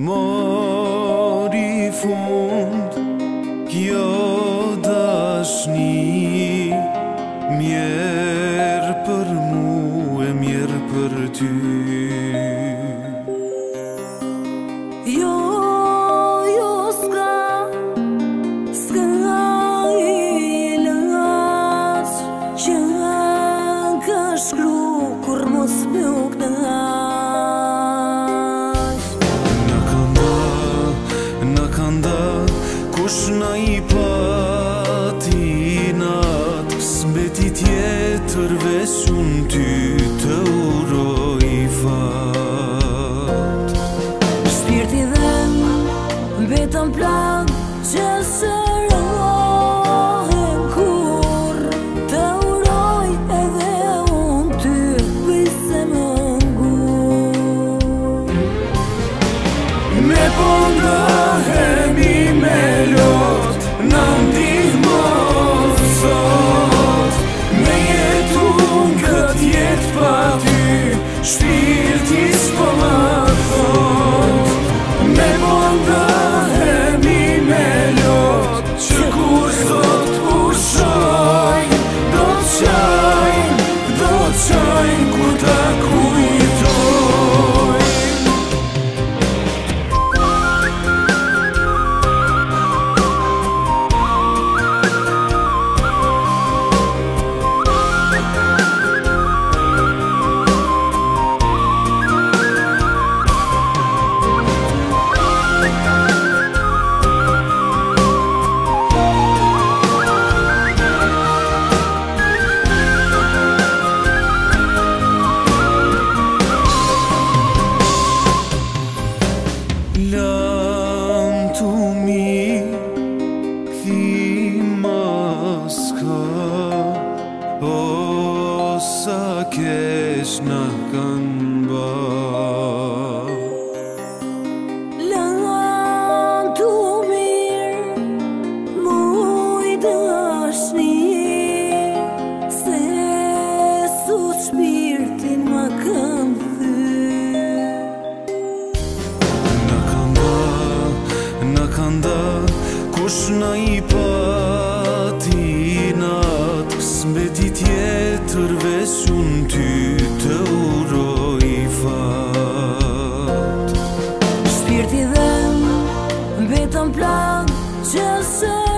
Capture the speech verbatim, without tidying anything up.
mori fund kjo dashni, mjerë për mu e mjerë për ty. Jo, jo s'ka, s'ka i lëngac që ka shkru kur mos m'u knaq. Na kanda, na kanda, kush na i pati nat, s'mbeti tjetër veç unë ty të uroj fat. Shpirti dhem betëm plak që së rëngohem kur të uroj edhe unë ty vise më ngur. Me po ndahemi me lot, na ndihmon sot, me jetun kët jet pa ty, shpirti s'po ma thot. Me po ndahemi me lot, që kur sot pushojnë, do t'qajnë, do t'qajnë kur ta kujtojnë. Lam tu mi kthi maska, o sa kesh na kanë ba. Lam tu mirë, muj dashni, se su shpirtin ma kanë thy. Na kanda, kush na i pati nat, s'mbeti tjetër veç unë ty të uroj fat. Shpirti dhem betëm plak që së